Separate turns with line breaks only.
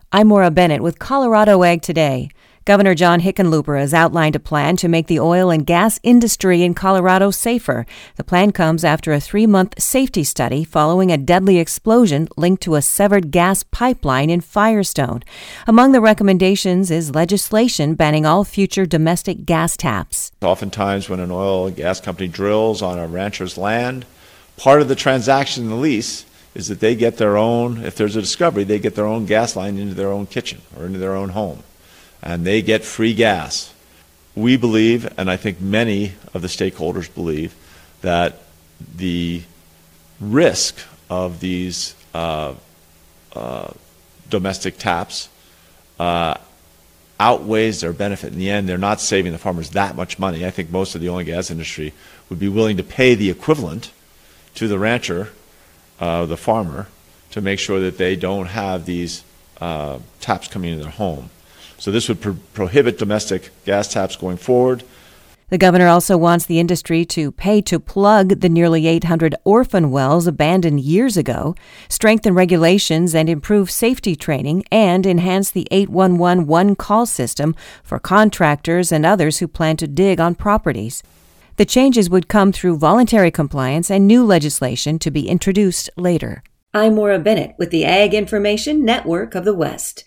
I'm Maura Bennett with Colorado Ag Today. Governor John Hickenlooper has outlined a plan to make the oil and gas industry in Colorado safer. The plan comes after a 3-month safety study following a deadly explosion linked to a severed gas pipeline in Firestone. Among the recommendations is legislation banning all future domestic gas taps.
Oftentimes when an oil and gas company drills on a rancher's land, part of the transaction in the lease is that they get their own, if there's a discovery, they get their own gas line into their own kitchen or into their own home. And they get free gas. We believe, and I think many of the stakeholders believe, that the risk of these domestic taps outweighs their benefit. In the end, they're not saving the farmers that much money. I think most of the oil and gas industry would be willing to pay the equivalent to the rancher, the farmer, to make sure that they don't have these taps coming into their home. So this would prohibit domestic gas taps going forward.
The governor also wants the industry to pay to plug the nearly 800 orphan wells abandoned years ago, strengthen regulations and improve safety training, and enhance the 811 one-call system for contractors and others who plan to dig on properties. The changes would come through voluntary compliance and new legislation to be introduced later. I'm Maura Bennett with the Ag Information Network of the West.